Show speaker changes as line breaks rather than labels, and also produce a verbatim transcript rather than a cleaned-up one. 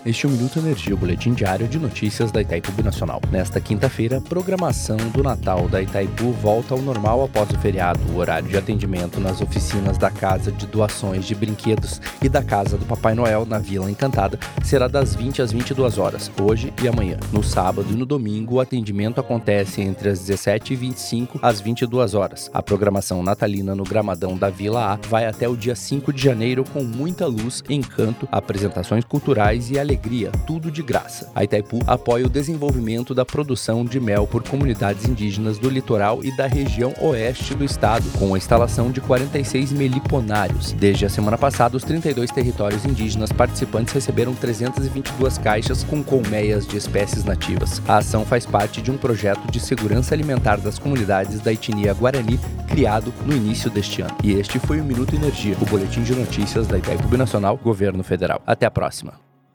Este é o Minuto Energia, o boletim diário de notícias da Itaipu Binacional. Nesta quinta-feira, a programação do Natal da Itaipu volta ao normal após o feriado. O horário de atendimento nas oficinas da Casa de Doações de Brinquedos e da Casa do Papai Noel, na Vila Encantada, será das vinte às vinte e duas horas, hoje e amanhã. No sábado e no domingo, o atendimento acontece entre as dezessete e vinte e cinco às vinte e duas horas. A programação natalina no Gramadão da Vila A vai até o dia cinco de janeiro com muita luz, encanto, apresentações culturais e alegria, tudo de graça. A Itaipu apoia o desenvolvimento da produção de mel por comunidades indígenas do litoral e da região oeste do estado, com a instalação de quarenta e seis meliponários. Desde a semana passada, os trinta e dois territórios indígenas participantes receberam trezentas e vinte e duas caixas com colmeias de espécies nativas. A ação faz parte de um projeto de segurança alimentar das comunidades da etnia Guarani, criado no início deste ano. E este foi o Minuto Energia, o boletim de notícias da Itaipu Binacional, Governo Federal. Até a próxima.